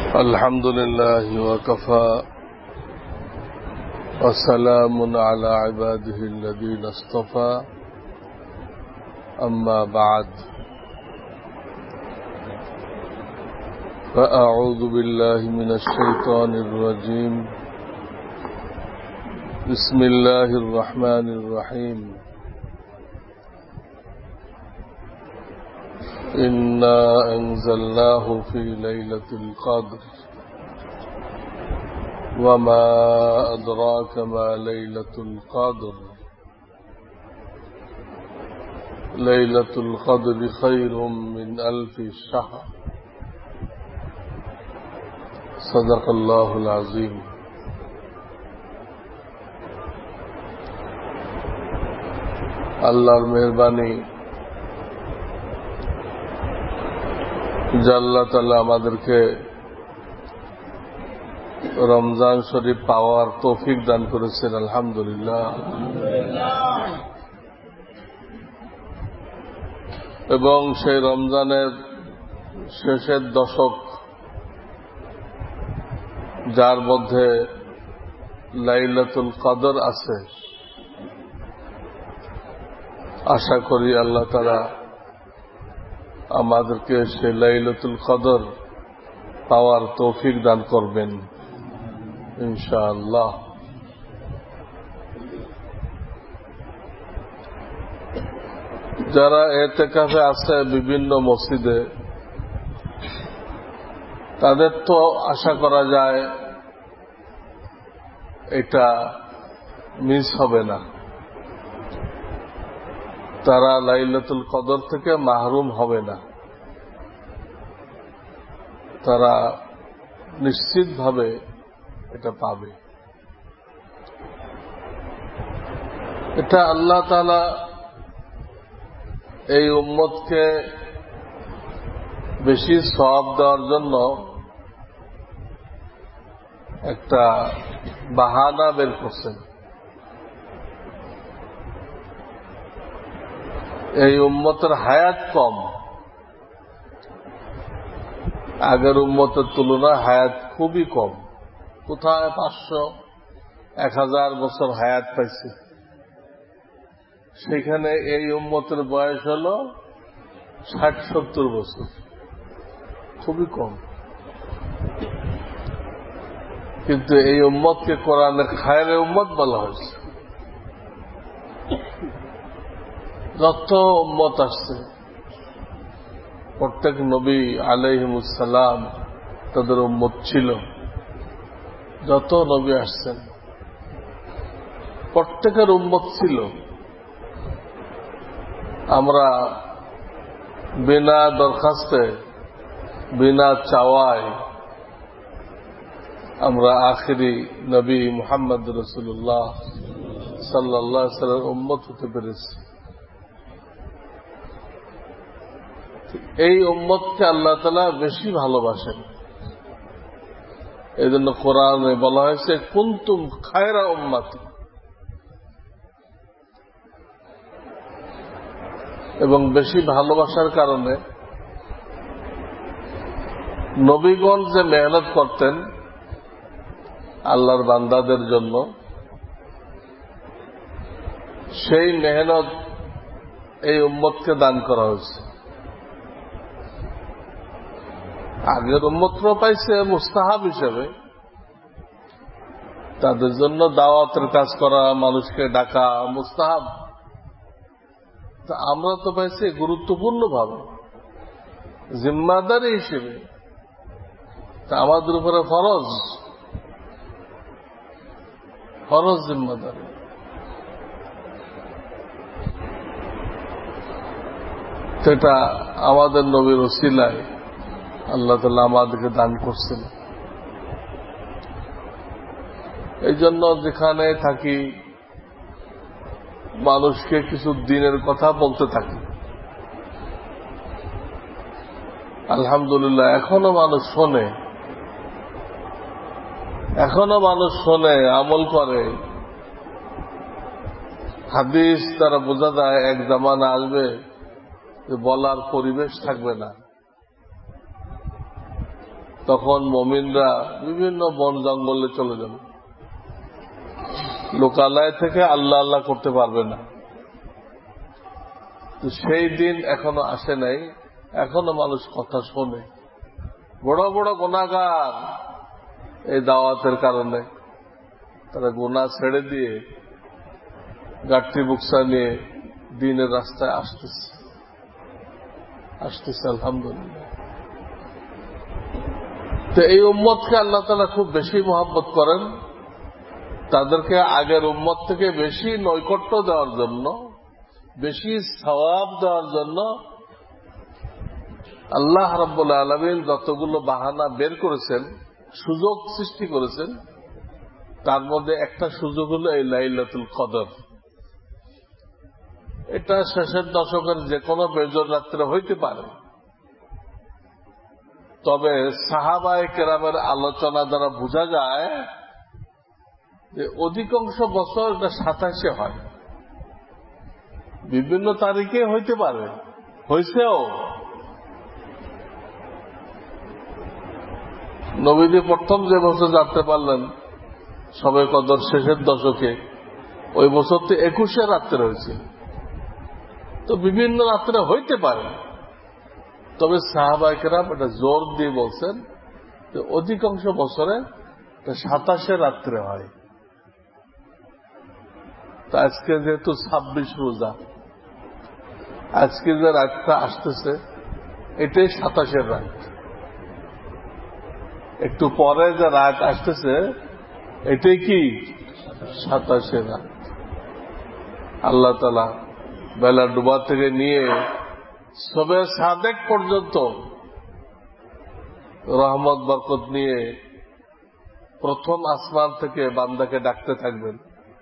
الحمد لله وكفى وسلام على عباده الذين اصطفى أما بعد فأعوذ بالله من الشيطان الرجيم بسم الله الرحمن الرحيم إنا أنزلناه في ليلة القدر وما أدراك ما ليلة القدر ليلة القدر خير من 1000 شهر صدق الله العظيم আল্লাহর মেহেরবানি যে আল্লাহ তাআলা আমাদেরকে রমজান শরীফ পাওয়ার তৌফিক দান করেছেন, আলহামদুলিল্লাহ। এবং সেই রমজানের শেষের দশক, যার মধ্যে লাইলাতুল কদর আছে, আশা করি আল্লাহ তাআলা আমাদেরকে সেই লাইলাতুল কদর পাওয়ার তৌফিক দান করবেন ইনশাআল্লাহ। যারা ইতিকাফে আছে বিভিন্ন মসজিদে, তাদের তো আশা করা যায় এটা মিস হবে না, তারা লাইলাতুল কদর থেকে মাহরুম হবে না, তারা নিশ্চিতভাবে এটা পাবে। এটা আল্লাহ তাআলা এই উম্মতকে বেশি সওয়াব দেওয়ার জন্য একটা বাহানা বের করছেন। এই উম্মতের হায়াত কম, আগের উম্মতের তুলনায় হায়াত খুবই কম। কোথায় 500, 1000 বছর হায়াত পাইছে, সেখানে এই উম্মতের বয়স হল 60-70 বছর, খুবই কম। কিন্তু এই উম্মতকে কোরআনে খায়রে উম্মত বলা হয়েছে। যত উম্মত আসছে, প্রত্যেক নবী আলাইহিমুস সালাম তাদের উম্মত ছিল। যত নবী আসছেন প্রত্যেকের উম্মত ছিল। আমরা বিনা দরখাস্তে, বিনা চাওয়ায় আমরা আখিরি নবী মুহাম্মদ রাসূলুল্লাহ সাল্লাল্লাহু আলাইহি ওয়াসাল্লামের উম্মত হতে পেরেছি। এই উম্মতকে আল্লাহ তাআলা বেশি ভালোবাসেন। এই জন্য কোরআনে বলা হয়েছে কুনতুম খায়রা উম্মাত। এবং বেশি ভালোবাসার কারণে নবীগণ যে মেহনত করতেন আল্লাহর বান্দাদের জন্য, সেই মেহনত এই উম্মতকে দান করা হয়েছে। আগের উম্মতরা পাইছে মুস্তাহাব হিসেবে, তাদের জন্য দাওয়াতের কাজ করা, মানুষকে ডাকা মুস্তাহাব। তা আমরা তো পাইছি গুরুত্বপূর্ণ ভাবে, জিম্মাদারি হিসেবে। তা আমাদের উপরে ফরজ জিম্মাদারি। সেটা আমাদের নবীর ওসিলায় আল্লাহ তাআলা আমাদেরকে দান করছেন। এই জন্য যেখানে থাকি মানুষকে কিছু দিনের কথা বলতে থাকি। আলহামদুলিল্লাহ এখনো মানুষ শোনে, আমল করে। হাদিস তারা বোঝা যায় এক জামানা আসবে বলার পরিবেশ থাকবে না। তখন মুমিনরা বিভিন্ন বন জঙ্গলে চলে যাবে, লোকালয় থেকে আল্লাহ আল্লাহ করতে পারবে না। সেই দিন এখনো আসে নাই, এখনো মানুষ কথা শোনে। বড় বড় গুনাহগার এই দাওয়াতের কারণে তারা গুনাহ ছেড়ে দিয়ে গাঠি বুকসা নিয়ে দিনের রাস্তায় আসতেছে আলহামদুলিল্লাহ। তো এই উম্মতকে আল্লাহ তাআলা খুব বেশি মহব্বত করেন, তাদেরকে আগের উম্মত থেকে বেশি নৈকট্য দেওয়ার জন্য, বেশি সওয়াব দেওয়ার জন্য আল্লাহ রাব্বুল আলামিন যতগুলো বাহানা বের করেছেন, সুযোগ সৃষ্টি করেছেন, তার মধ্যে একটা সুযোগ হল এই লাইলাতুল কদর। এটা শেষের দশকের যে কোনো বেজর রাত্রে হইতে পারে, তবে সাহাবায়ে কেরামের আলোচনা দ্বারা বোঝা যায় যে অধিকাংশ বছর এটা 27-এ হয়, বিভিন্ন তারিখে হইতে পারে, হয়েছেও। নবীজি প্রথম যে বছর যাত্রা পারলেন সবে কদর শেষের দশকে, ওই বছর তো 21-এ রাত্রে হয়েছে। তো বিভিন্ন রাত্রে হইতে পারে, তবে সাহাবায়ে কেরাম এটা জোর দিয়ে বলছেন যে অধিকাংশ বছরে 27-এ রাত্রে হয়। তো আজকে যেহেতু 26 রোজা, আজকে যে রাতটা আসতেছে এটাই 27-এর রাত। একটু পরে যে রাত আসতেছে এটাই কি 27-এর রাত। আল্লাহ তাআলা বেলা ডুবা থেকে নিয়ে সবে সাদেক পর্যন্ত রহমত বরকত নিয়ে প্রথম আসমান থেকে বান্দাকে ডাকতে থাকবেন,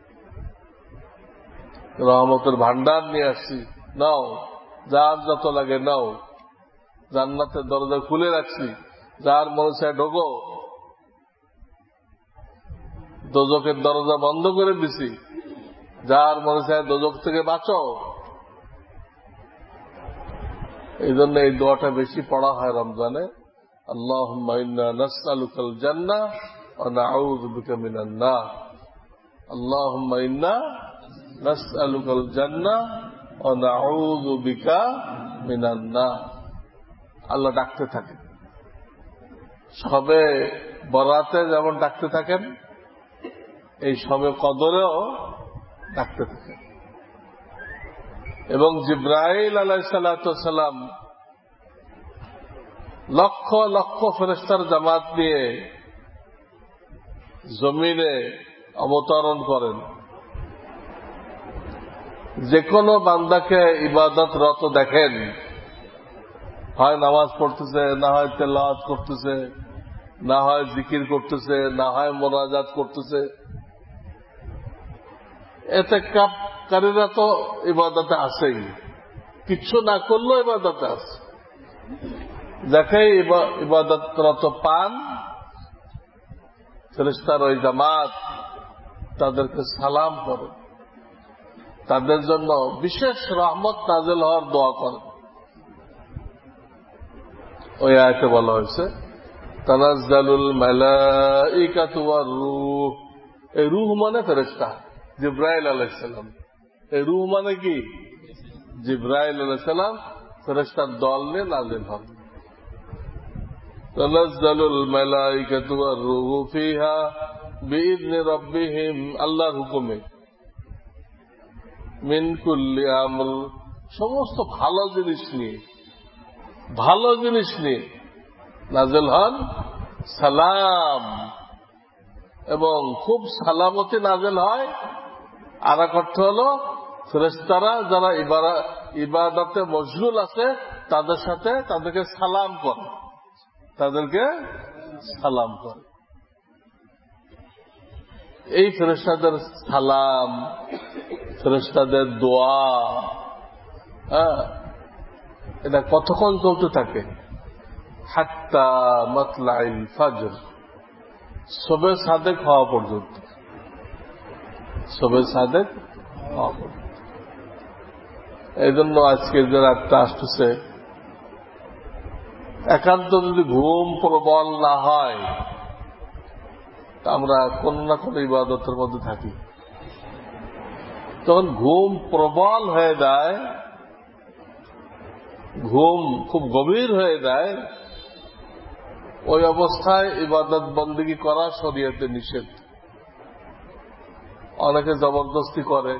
রহমতের ভান্ডার নিয়ে আসছি, নাও, যার যত লাগে নাও, জান্নাতের দরজা খুলে রাখছি, যার মনে চায় ঢোকো, দোজখের দরজা বন্ধ করে দিছি, যার মনে চায় দোজখ থেকে বাঁচো। এই জন্য এই দোয়াটা বেশি পড়া হয় রমজানে, আল্লাহুম্মা ইন্না নাসআলুকাল জান্নাহ ওয়া নাউযু বিকা মিনান নার। আল্লাহুম্মা ইন্না নাসআলুকাল জান্নাহ ওয়া নাউযু বিকা মিনান নার। আল্লাহ ডাকতে থাকেন, সবে বরাতে যেমন ডাকতে থাকেন, এই সবে কদরেও ডাকতে থাকেন। এবং জিবরাইল আলাইহিস সালাতু ওয়াস সালাম লক্ষ লক্ষ ফেরেশতার জামাত নিয়ে জমিনে অবতরণ করেন। যে কোনো বান্দাকে ইবাদতরত দেখেন, হয় নামাজ পড়তেছে, না হয় তেলাওয়াত করতেছে, না হয় জিকির করতেছে, না হয় মোনাজাত করতেছে। এতেকাফকারীরা তো ইবাদতে আছেই, কিচ্ছু না করলেও ইবাদতে আছে। যাকে ইবাদতরত পান ফেরেশতার ওই জামাত তাদেরকে সালাম করে, তাদের জন্য বিশেষ রহমত নাযিল হওয়ার দোয়া করে। ওই আয়াতে বলা হয়েছে তানাজ্জালুল মালাইকাতু ওয়ার রূহ। এই রূহ মানে ফেরেশতা জিবরাইল আলাইহিস সালাম। এই রূহ মানে কি? জিবরাইল আলাইহিস সালাম ফেরেশতার দল নিয়ে নাযিল হন। তানাজ্জালুল মালাইকাতু ওয়ার রূহ ফিহা বিইذনি রাব্বিহিম, আল্লাহর হুকুমে, মিন কুল্লি আমর, সমস্ত ভালো জিনিস নিয়ে নাযিল হন। সালাম, এবং খুব সালামতে নাযিল হয়। আর এক অর্থ হল ফেরেশতারা যারা ইবাদতে মশগুল আছে তাদের সাথে তাদেরকে সালাম করে। এই ফেরেশতাদের সালাম, ফেরেশতাদের দোয়া, এটা কতক্ষণ চলতে থাকে? হাত্তা মাতলাইল ফাজর, শবে সাদেক হওয়া পর্যন্ত। এই জন্য আজকে যে রাতটা আসতেছে একান্ত যদি ঘুম প্রবল না হয় আমরা কোন না কোন ইবাদতের মধ্যে থাকি। তখন ঘুম প্রবল হয়ে যায়, ঘুম খুব গভীর হয়ে যায়, ওই অবস্থায় ইবাদত বন্দেগী করা শরীয়তে নিষেধ। অনেকে জবরদস্তি করে,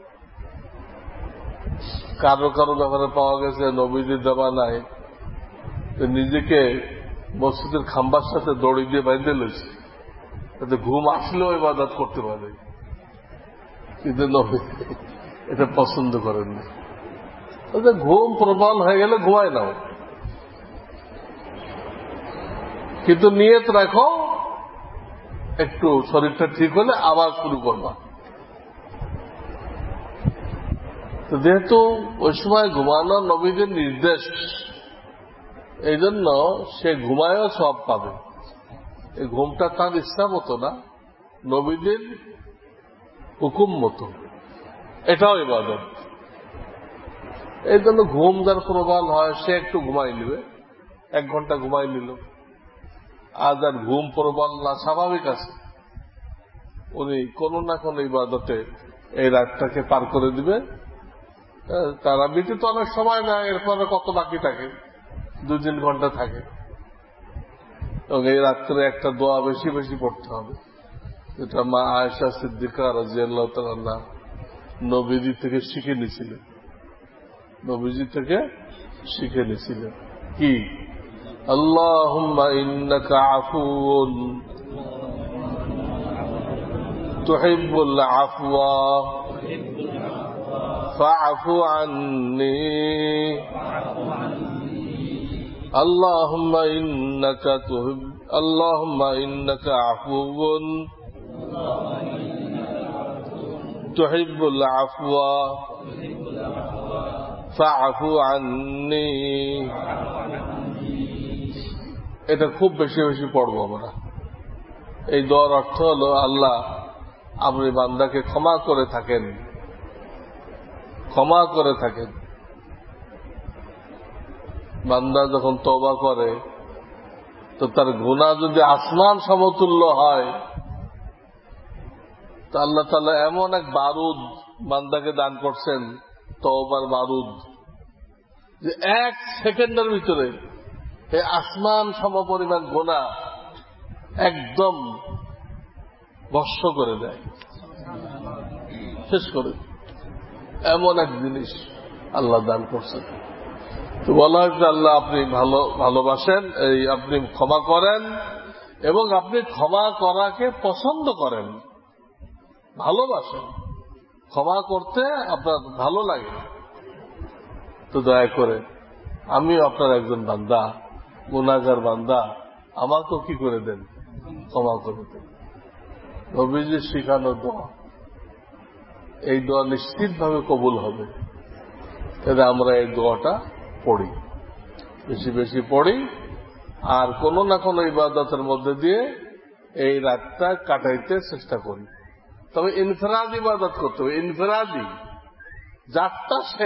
কারো কারো ব্যাপারে পাওয়া গেছে নবীদের জামানায় নিজেকে মসজিদের খাম্বার সাথে দড়ি দিয়ে বেঁধে লইছে, যাতে ঘুম আসলেও ইবাদত করতে পারে, কিন্তু নবী এটা পছন্দ করেন না। ঘুম প্রবল হয়ে গেলে ঘুমায় নাও, কিন্তু নিয়ত রাখো একটু শরীরটা ঠিক হলে আবার শুরু করবা। তো যেহেতু ওই সময় ঘুমানো নবীদের নির্দেশ, এই জন্য সে ঘুমায়ও সব পাবে। এই ঘুমটা তার ইচ্ছা মতো না, নবীদের হুকুম মতো, এটাও ইবাদত। এই জন্য ঘুম যার প্রবল হয় সে একটু ঘুমাই নিবে, 1 ঘন্টা ঘুমাই নিল। আর যার ঘুম প্রবল না, স্বাভাবিক আছে, উনি কোন না কোন ইবাদতে এই রাতটাকে পার করে দিবে। তারাবিতে তো অনেক সময় না, এরপরে কত বাকি থাকে, 2-3 ঘন্টা থাকে। এবং এই রাত্রে একটা দোয়া বেশি বেশি পড়তে হবে, যেটা মা আয়েশা সিদ্দিকা রাদিয়াল্লাহু তাআলা নবীজি থেকে শিখে নিয়েছিলেন। নবীজি থেকে শিখে নিয়েছিলেন কি? আল্লাহুম্মা ইন্নাকা আফুউন তুহিব্বুল আফওয়া ফাআফু আন্নী আল্লাহুম্মা ইন্নাকা আফুউন তুহিব্বুল আফওয়া ফাআফু আন্নী। এটা খুব বেশি বেশি পড়বো আমরা। এই দোয়ার অর্থ হল, আল্লাহ আপনি বান্দাকে ক্ষমা করে থাকেন, ক্ষমা করে থাকেন। বান্দা যখন তওবা করে তো তার গুনাহ যদি আসমান সমতুল্য হয়, তো আল্লাহ তাআলা এমন এক বারুদ বান্দাকে দান করছেন, তওবার বারুদ, যে 1 সেকেন্ডের ভিতরে এই আসমান সমপরিমাণ গুনাহ একদম ভস্ম করে দেয়, শেষ করে। এমন এক জিনিস আল্লাহ দান করছেন। তো বলা হয়েছে আল্লাহ আপনি ভালোবাসেন, এই আপনি ক্ষমা করেন, এবং আপনি ক্ষমা করাকে পছন্দ করেন, ভালোবাসেন। ক্ষমা করতে আপনার ভালো লাগে। তো দয়া করে আমিও আপনার একজন বান্দা, গুনাহগার বান্দা, আমাকেও কি করে দেন? ক্ষমা করে দেন। নবীজির শিখানো দোয়া, এই দোয়া নিশ্চিতভাবে কবুল হবে। তাহলে আমরা এই দোয়াটা পড়ি, বেশি বেশি পড়ি, আর কোন না কোন ইবাদতের মধ্যে দিয়ে এই রাতটা কাটাইতে চেষ্টা করি। তবে ইনফিরাদ ইবাদত করতে হবে, ইনফিরাদি, যারটা সে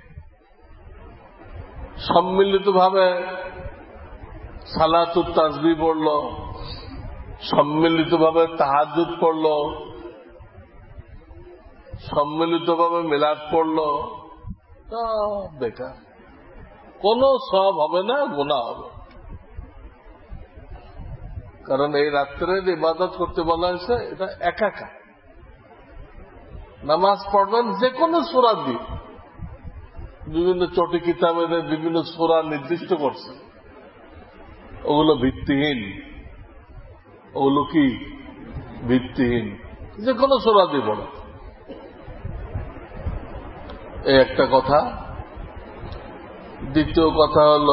সম্মিলিতভাবে সালাতুত তাসবিহ পড়ল, সম্মিলিতভাবে তাহাজ্জুদ পড়ল, সম্মিলিতভাবে মিলাদ পড়ল, বেকার, কোন সওয়াব হবে না, গুনাহ হবে। কারণ এই রাত্রের ইবাদত করতে বলা হয়েছে, এটা একা। নামাজ পড়বেন যে কোনো সূরা দিয়ে, বিভিন্ন চটি কিতাবের বিভিন্ন সূরা নির্দিষ্ট করছে, ওগুলো ভিত্তিহীন। ওগুলো কি ভিত্তিহীন? যে কোনো সূরা দিয়ে পড়ে। এই একটা কথা। দ্বিতীয় কথা হল,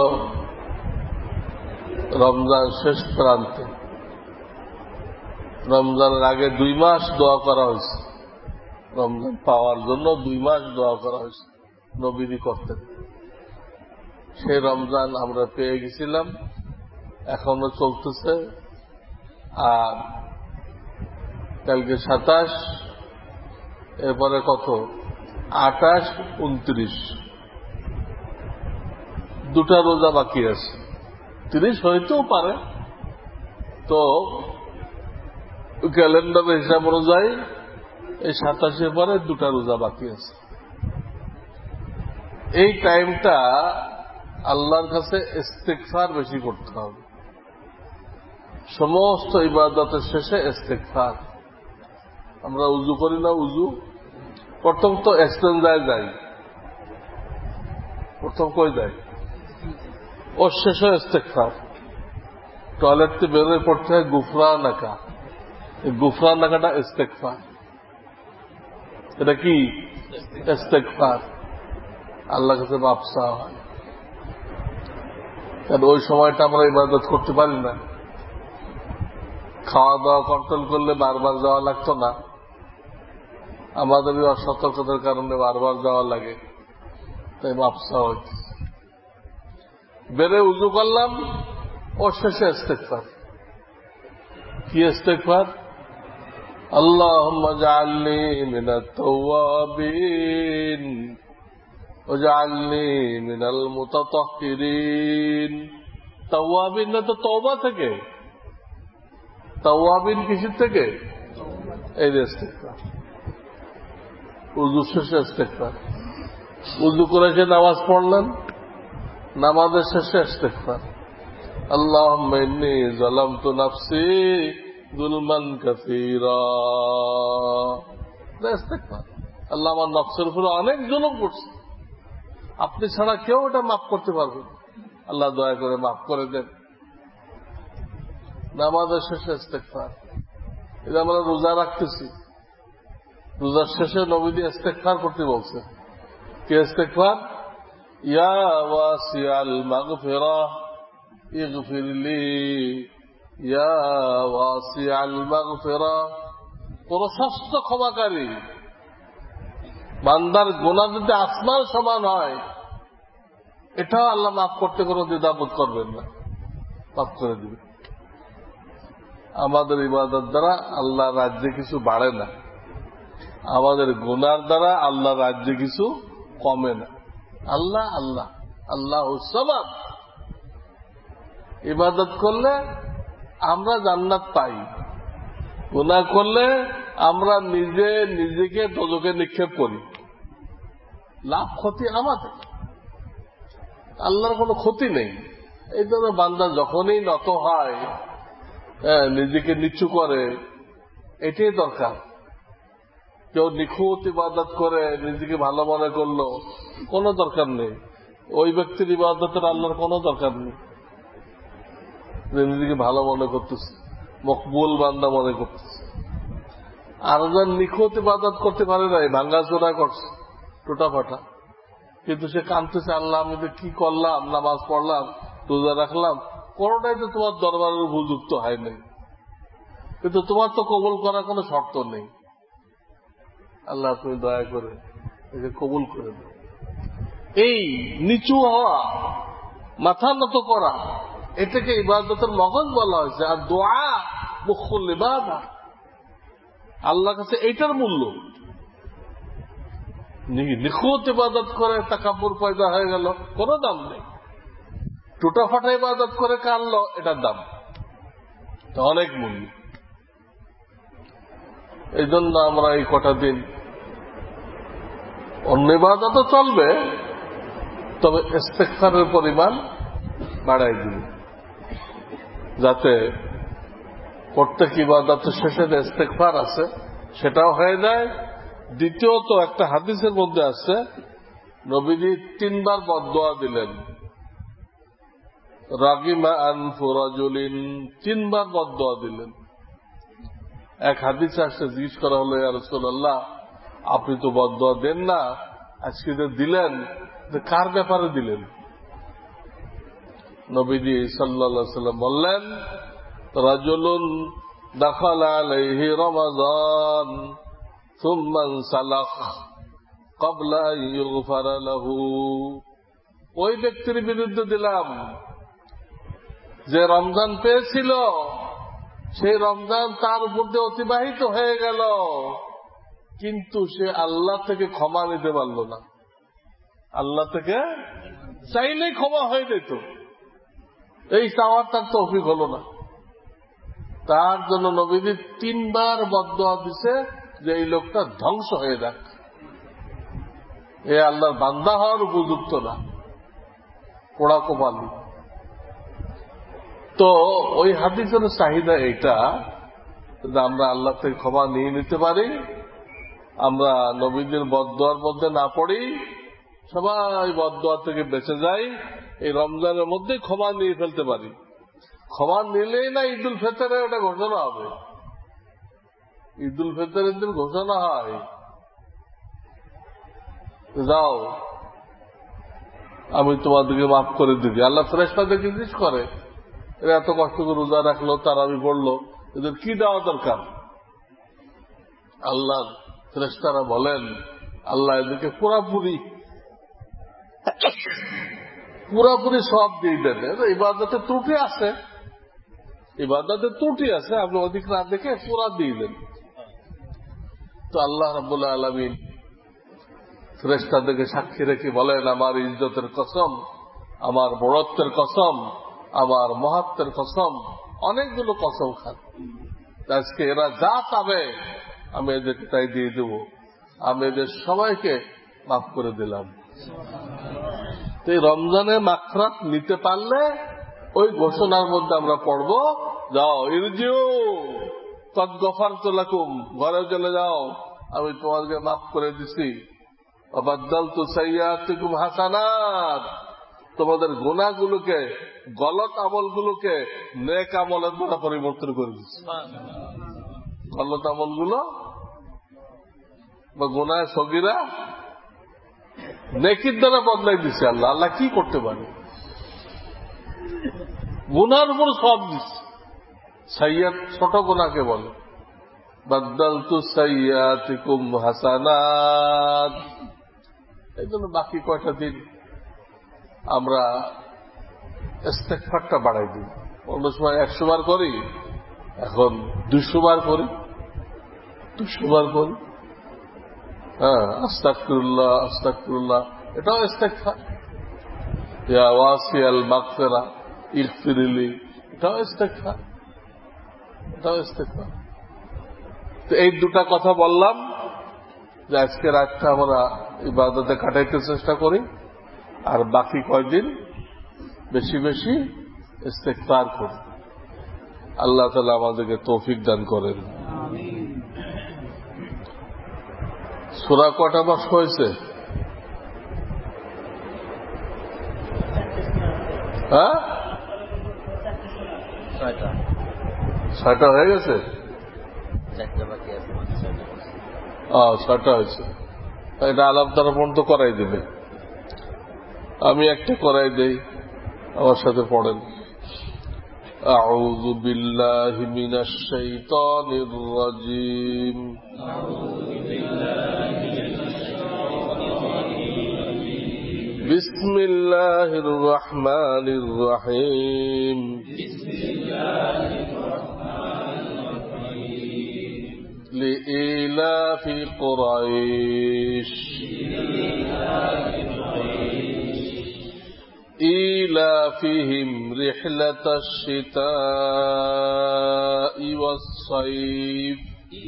রমজান শেষ প্রান্তে, রমজানের আগে 2 মাস দোয়া করা হয়েছে, রমজান পাওয়ার জন্য 2 মাস দোয়া করা হয়েছে, নবীজি করতেন। সেই রমজান আমরা পেয়ে গেছিলাম, এখনো চলতেছে। আর কালকে 27, এরপরে কত, 28, 29, 2টা রোজা বাকি আছে। 30 হইতেও পারে। তো ক্যালেন্ডারের হিসাব অনুযায়ী এই 87 পরে 2টা রোজা বাকি আছে। এই টাইমটা আল্লাহর কাছে ইস্তিগফার বেশি করতে হবে। সমস্ত ইবাদতের শেষে ইস্তিগফার। আমরা উজু করি না, উজু প্রথম তো এক্সটেনজায় যাই, প্রথম কই যাই, ওর শেষে ইস্তিগফার। টয়লেট থেকে বেরোয় পড়তে হয় গুফরানাকা। এই গুফরানাকাটা ইস্তিগফার। এটা কি ইস্তিগফার? আল্লাহর কাছে মাপ চাওয়া হয়। কারণ ওই সময়টা আমরা ইবাদত করতে পারি না। খাওয়া দাওয়া কন্ট্রোল করলে বারবার যাওয়া লাগতো না, আমাদের অসতর্কতার কারণে বারবার যাওয়া লাগে, তাই মাপ চাওয়া হইত। বেড়ে উজু করলাম, ওর শেষে ইস্তিগফার। কি ইস্তিগফার? আল্লাহুম্মা জাআলনি মিনাত তাওয়াবিন ওয়াজআলনি মিনাল মুতাতাহহিরিন। তাওয়াবিন না তো তওবা থেকে, তাওয়াবিন কিসের থেকে? এই যে ইস্তিগফার, উজু শেষে ইস্তিগফার। উজু করেছে, নামাজ পড়লেন, নামাজের শেষে ইস্তিগফার। আল্লাহুম্মা ইন্নী যালামতু নাফসি যুলমান কাসীরা। ইস্তিগফার। আল্লাহ, আমার নফসের উপরে অনেক জুলুম করছে, আপনি ছাড়া কেউ এটা মাফ করতে পারবে না, আল্লাহ দয়া করে মাফ করে দেন। নামাজের শেষে ইস্তিগফার। এটা আমরা রোজা রাখতেছি, রোজার শেষে নবীজি ইস্তিগফার করতে বলছে। কি ইস্তিগফার? ইয়া ওয়াসিআল মাগফিরাহ ইগফিরলি, ইয়া ওয়াসিআল মাগফিরাহ। প্রশস্ত ক্ষমাকারী, বান্দার গুনাহ যদি আসমান সমান হয়, এটাও আল্লাহ মাফ করতে কোনো দ্বিধাবোধ করবেন না, মাফ করে দিবেন। আমাদের ইবাদত দ্বারা আল্লাহ রাজ্যে কিছু বাড়ে না, আমাদের গুনার দ্বারা আল্লাহ রাজ্যে কিছু কমে না। আল্লাহ আল্লাহ আল্লাহুস সামাদ। ইবাদত করলে আমরা জান্নাত পাই, গুনাহ করলে আমরা নিজেকে দোজখে নিক্ষেপ করি। লাভ ক্ষতি আমাদের, আল্লাহর কোনো ক্ষতি নেই। এই জন্য বান্দা যখনই নত হয়, নিজেকে নিচু করে, এটাই দরকার। কেউ নিখুঁত ইবাদত করে নিজেকে ভালো মনে করলো, কোনো দরকার নেই। ওই ব্যক্তির ইবাদতের আল্লাহর কোনো দরকার নেই, নিজেকে ভালো মনে করতেছে, মকবুল বান্দা মনে করতেছে। আর যার নিখুঁত ইবাদত করতে পারে নাই, ভাঙ্গা চোরা করছে, টোটা ফাটা, কিন্তু সে কাঁদতেছে, আল্লাহ আমি তো কি করলাম, নামাজ পড়লাম, রোজা রাখলাম, কোনটাই তো তোমার দরবারের উপযুক্ত হয় নাই, কিন্তু তোমার তো কবুল করার কোনো শর্ত নেই। আল্লাহ তুমি দয়া করে একে কবুল করে দাও। এই নিচু হওয়া, মাথা নত করা, এটাকে ইবাদতের মগজ বলা হয়েছে। আর দোয়া মুখুল ইবাদা, আল্লাহর কাছে এইটার মূল্য। নিখুঁত ইবাদত করে তাকাব্বুর পয়দা হয়ে গেল, কোন দাম নেই। টুটা ফাটা ইবাদত করে কানলো, এটার দাম অনেক মূল্য। এই জন্য আমরা এই কটা দিন অন্য ইবাদতও চলবে, তবে ইস্তিগফারের পরিমাণ বাড়াই দিব, যাতে প্রত্যেক ইবাদতের শেষে যে ইস্তিগফার আছে সেটাও হয়ে যায়। দ্বিতীয়ত, একটা হাদিসের মধ্যে আছে নবীজি 3 বার বদদোয়া দিলেন। রাগিমা আনফু রাজুলিন, 3 বার বদদোয়া দিলেন। এক হাদিসে আসছে, জিজ্ঞেস করা হলো, ইয়া রাসূলুল্লাহ আপনি তো বদদোয়া দেন না, আজকে যে দিলেন কার ব্যাপারে দিলেন? নবীজি সাল্লাল্লাহু আলাইহি ওয়াসাল্লাম বললেন, রাজুলুন দাখালা আলাইহি রমাযান সুম্মা সালাখ ক্বাবলা আন ইউগফারা লাহু। ওই ব্যক্তির বিরুদ্ধে দিলাম যে রমজান পেয়েছিল, সেই রমজান তার উপর দিয়ে অতিবাহিত হয়ে গেল, কিন্তু সে আল্লাহ থেকে ক্ষমা নিতে পারল না। আল্লাহ থেকে চাইলেই ক্ষমা হয়ে যেত, এই চাওয়ার তার তৌফিক হলো না। তার জন্য নবীজি 3 বার বদদোয়া দিছে যে এই লোকটা ধ্বংস হয়ে যাক, এ আল্লাহর বান্দা হওয়ার উপযুক্ত না, পোড়া কপালি। তো ওই হাদিসের চাহিদা এইটা যে আমরা আল্লাহ থেকে ক্ষমা নিয়ে নিতে পারি, আমরা নবীদের বদদোয়ার মধ্যে না পড়ি, সবাই বদদোয়া থেকে বেঁচে যাই, এই রমজানের মধ্যে ক্ষমা নিয়ে ফেলতে পারি। ক্ষমা নিলেই না ঈদুল ফিতরে ওটা ঘোষণা হবে। ঈদুল ফিতরের দিন ঘোষণা হয়, যাও আমি তোমাদেরকে মাফ করে দিবি। আল্লাহ ফেরেশতাদেরকে জিজ্ঞেস করে, এরা এত কষ্ট করে রোজা রাখলো, তারাবি পড়লো, এদের কি দেওয়া দরকার? আল্লাহ ফেরেশতারা বলেন, আল্লাহ এদেরকে পুরাপুরি সব দিয়ে দেন। ইবাদতে ত্রুটি আছে, আপনি অধিক না দেখে পুরা দিয়ে দেন। তো আল্লাহ রাব্বুল আলামিন ফেরেশতাদেরকে সাক্ষী রেখে বলেন, আমার ইজ্জতের কসম, আমার বড়ত্বের কসম, আমার মহত্বের কসম, অনেকগুলো কসম খান, আজকে এরা যা চাবে আমি এদেরকে তাই দিয়ে দেব, আমি এদের সবাইকে মাফ করে দিলাম। তো এই রমজানে মাগফিরাত নিতে পারলে ওই ঘোষণার মধ্যে আমরা পড়ব, যাও ইরজিউ কদ গফারতু লাকুম, ঘরে চলে যাও, আমি তোমাদেরকে মাফ করে দিছি। ওয়াবাদদালতু সাইয়্যাতিকুম হাসানাত, তোমাদের গুনাহগুলোকে, গলত আমলগুলোকে নেক আমলের দ্বারা পরিবর্তন করে দিচ্ছি। গলত আমলগুলো বা গুনাহ সগীরা নেকির দ্বারা বদলাই দিচ্ছে আল্লাহ। আল্লাহ কি করতে পারে? গুনার উপর সব দিচ্ছে। সাইয়্যাত ছোট গুনাহকে বলে, বাদদালতু সাইয়্যাতিকুম হাসানাত। এই জন্য বাকি কয়টা দিন আমরা ইস্তেগফারটা বাড়াই দিই। অন্য সময় 100 বার করি, এখন 200 বার করি, 200 বার করি। হ্যাঁ, আস্তাগফিরুল্লাহ আস্তাগফিরুল্লাহ, এটাও ইস্তেগফার। ইয়া ওয়াসিয়াল মাগফিরা ইগফিরলি, এটাও ইস্তেগফার। তো এই দুটা কথা বললাম যে আজকে রাতটা আমরা ইবাদতে কাটাইতে চেষ্টা করি, আর বাকি কয়দিন বেশি বেশি ইস্তেগফার করি। আল্লাহ তাআলা আমাদেরকে তৌফিক দান করেন। সূরা কয়টা মাস হয়েছে? হ্যাঁ, 6টা হয়ে গেছে। 6টা হয়েছে। এটা আলাপ দ্বারা পর্যন্ত করাই দেবে। আমি একটা করাই দেই, আমার সাথে পড়েন। আউযু বিল্লাহি মিনাশ শাইতানির রাজীম। বিসমিল্লাহির রহমানির রহিম। লিইলাফি কুরাইশ إيلافهم رحلة الشتاء والصيف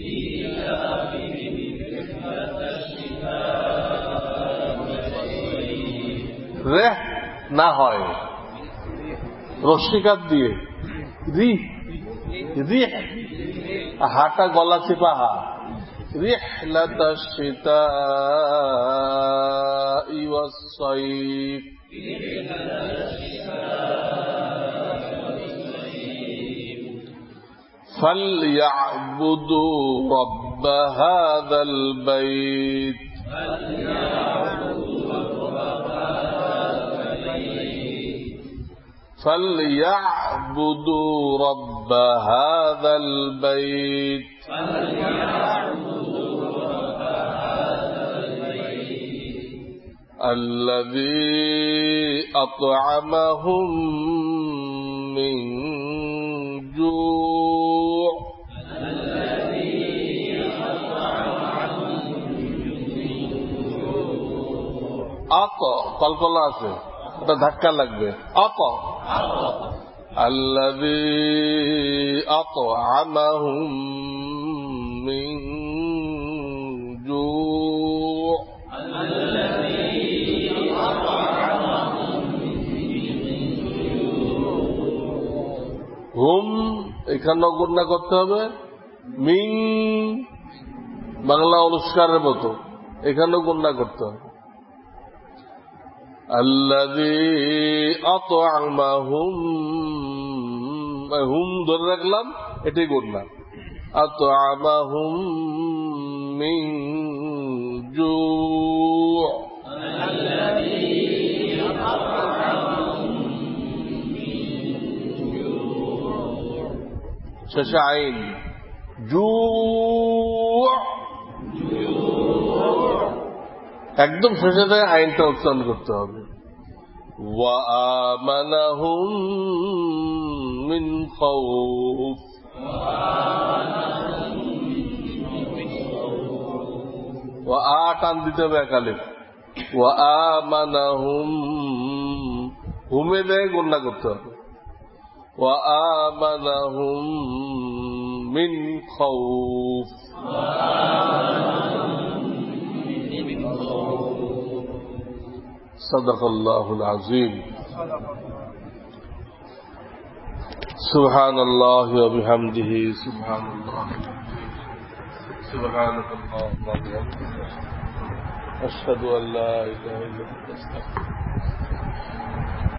রেহ না হয় রস্মিকাত দিয়ে, রিহ হাটা গলা চিপা হা, رحلة الشتاء والصيف فليعبدوا رب هذا البيت فليعبدوا رب هذا البيت الذي أطعمهم من جوع আত কলকলা আছে, ওটা ধাক্কা লাগবে। আত الذي أطعمهم من جوع হুম এখানেও গণনা করতে হবে মিন বাংলা অনুষ্কারের মতো এখানেও গণনা করতে হবে আল্লাযী আত'আমাহুম হুম ধরে রাখলাম এটাই গণনা আত'আমাহুম মিন জু' শেষে আইন জু' একদম শেষে থেকে আইনটা উচ্চারণ করতে হবে ওয়া আমানাহুম মিন খাউফ ওয়া আ টান দিতে হবে একালে ওয়া আমানাহুম হুমে দিয়ে গণনা করতে হবে ওয়া আমানাহুম মিন খাউফ صدق الله العظيم سبحان الله وبحمده سبحان الله سبحانك اللهم وبحمدك أشهد أن لا إله إلا أنت أستغفرك